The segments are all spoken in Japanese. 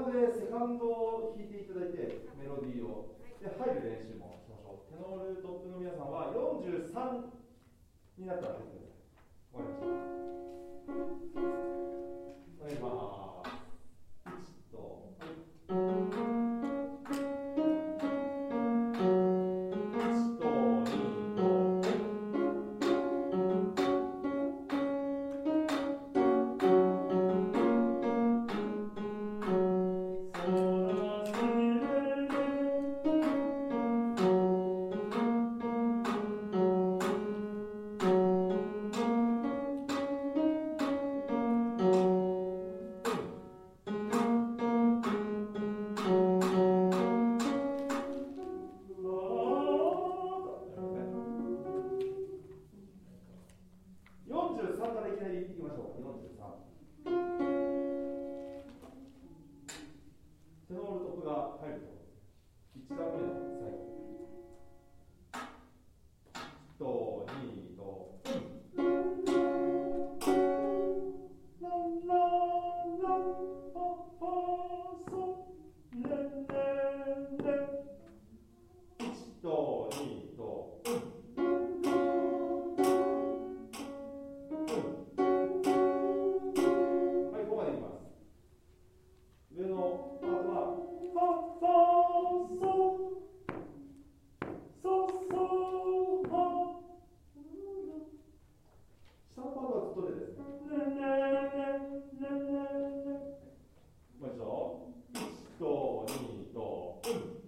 こでセカンドを弾いていただいて、メロディーを。で、入る練習もしましょう。テノールトップの皆さんは43になったら入ってください。わかりました。お願いします。1と、43からいきなりいきましょう。43。テノールトップが入ると。1段目の最後。1と2と。ラララパパソレレレ。1と2と。上のパートはファファソソソファ。下のパートはずっとでですね。レレレレレレ。もう一度。1と2と。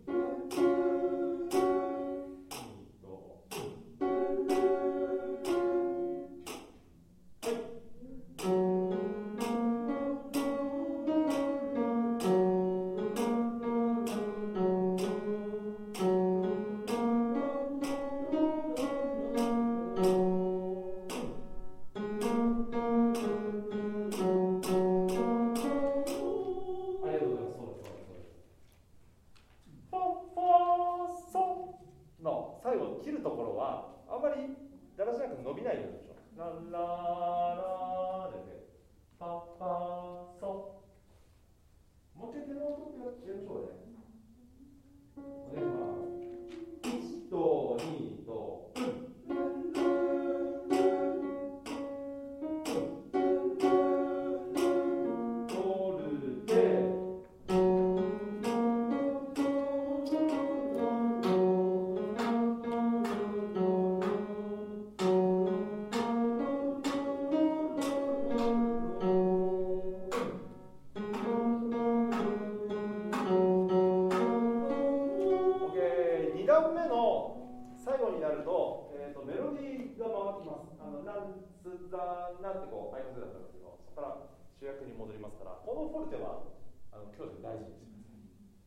最後切るところはあんまりだらしなく伸びないようにしましょう。ラララでね、パパソ。もう一回テノールトップやりましょうね。お願いします。1と2と。2段目の最後になると、メロディーが回ってきます。なんつだなってこう、アイコンでだったんですけど、そこから主役に戻りますから、このフォルテは強弱大事にしてください。